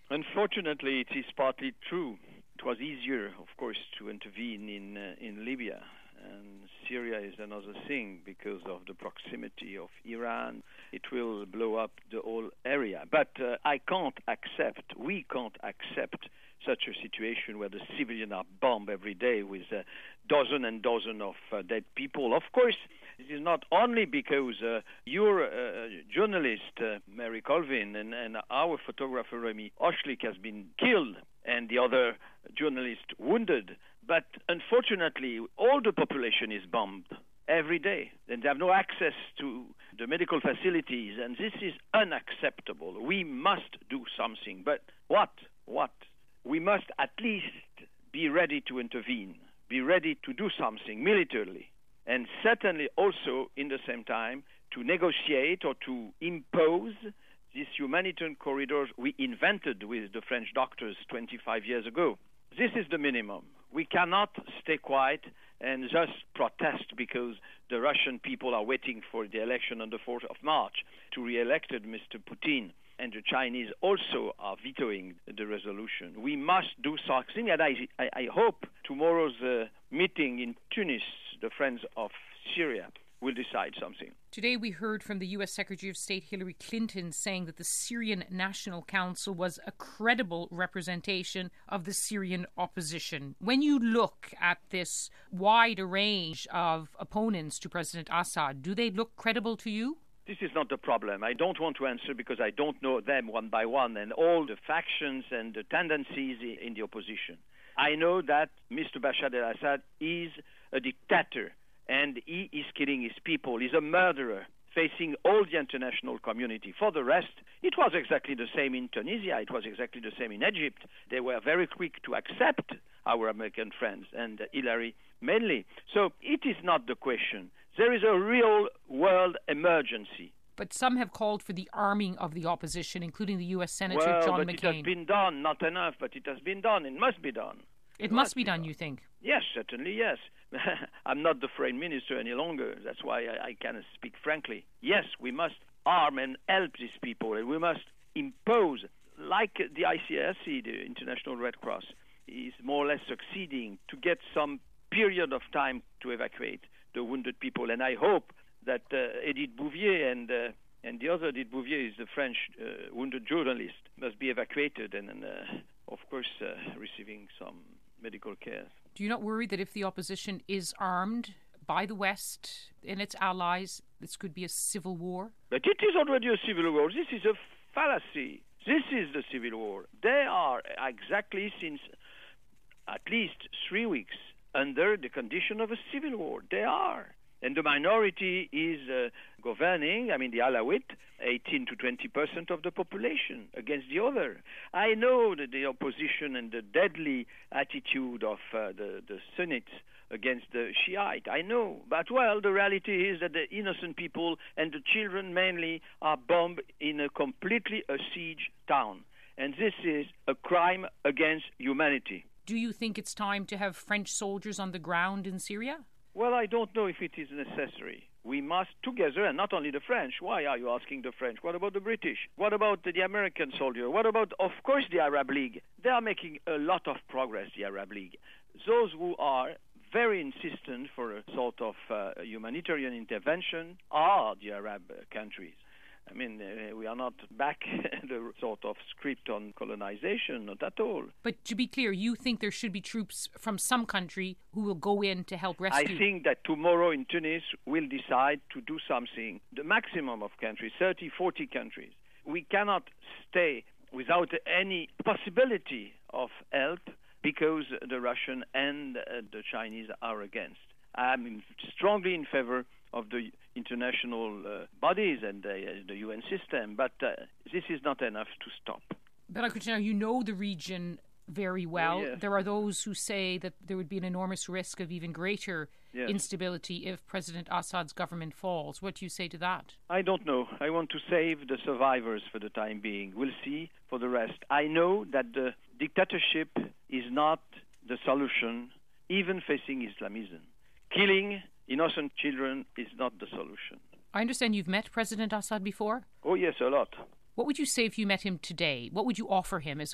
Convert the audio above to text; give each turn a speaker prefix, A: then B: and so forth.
A: Unfortunately, it is partly true. It was easier, of course, to intervene in Libya. And Syria is another thing because of the proximity of Iran. It will blow up the whole area. But we can't accept such a situation where the civilians are bombed every day with dozens and dozens of dead people. Of course, it is not only because your journalist, Mary Colvin, and our photographer, Remy Ochlik, has been killed and the other journalist wounded. But unfortunately, all the population is bombed every day. And they have no access to the medical facilities. And this is unacceptable. We must do something. But what? We must at least be ready to intervene, be ready to do something militarily. And certainly also, in the same time, to negotiate or to impose these humanitarian corridors we invented with the French doctors 25 years ago. This is the minimum. We cannot stay quiet and just protest because the Russian people are waiting for the election on the 4th of March to re-elect Mr. Putin. And the Chinese also are vetoing the resolution. We must do something, and I hope tomorrow's meeting in Tunis, the Friends of Syria, will decide something.
B: Today we heard from the U.S. Secretary of State Hillary Clinton saying that the Syrian National Council was a credible representation of the Syrian opposition. When you look at this wide range of opponents to President Assad, do they look credible to you?
A: This is not the problem. I don't want to answer because I don't know them one by one and all the factions and the tendencies in the opposition. I know that Mr. Bashar al-Assad is a dictator and he is killing his people. He's a murderer facing all the international community. For the rest, it was exactly the same in Tunisia. It was exactly the same in Egypt. They were very quick to accept our American friends and Hillary mainly. So it is not the question. There is a real world emergency.
B: But some have called for the arming of the opposition, including the U.S. Senator John McCain.
A: It has been done, not enough, but it has been done. It must be done.
B: It must be done, you think?
A: Yes, certainly, yes. I'm not the foreign minister any longer. That's why I can speak frankly. Yes, we must arm and help these people, and we must impose, like the ICRC, the International Red Cross, is more or less succeeding to get some period of time to evacuate the wounded people. And I hope that Edith Bouvier and the other Edith Bouvier is the French wounded journalist, must be evacuated and of course, receiving some medical care.
B: Do you not worry that if the opposition is armed by the West and its allies, this could be a civil war?
A: But it is already a civil war. This is a fallacy. This is the civil war. They are exactly since at least 3 weeks under the condition of a civil war. They are. And the minority is governing, the Alawite, 18 to 20% of the population against the other. I know that the opposition and the deadly attitude of the Sunnis against the Shiite. I know. But, the reality is that the innocent people and the children mainly are bombed in a completely siege town. And this is a crime against humanity.
B: Do you think it's time to have French soldiers on the ground in Syria?
A: Well, I don't know if it is necessary. We must together, and not only the French. Why are you asking the French? What about the British? What about the American soldier? What about, of course, the Arab League? They are making a lot of progress, the Arab League. Those who are very insistent for a sort of humanitarian intervention are the Arab countries. We are not back the sort of script on colonization, not at all.
B: But to be clear, you think there should be troops from some country who will go in to help rescue?
A: I think that tomorrow in Tunis we'll decide to do something. The maximum of countries, 30, 40 countries. We cannot stay without any possibility of help because the Russian and the Chinese are against. I'm strongly in favor of the international bodies and the UN system, but this is not enough to stop.
B: Bernard Kouchner, you know the region very well.
A: Yes.
B: There are those who say that there would be an enormous risk of even greater instability if President Assad's government falls. What do you say to that?
A: I don't know. I want to save the survivors for the time being. We'll see for the rest. I know that the dictatorship is not the solution, even facing Islamism. Killing innocent children is not the solution.
B: I understand you've met President Assad before?
A: Oh, yes, a lot.
B: What would you say if you met him today? What would you offer him as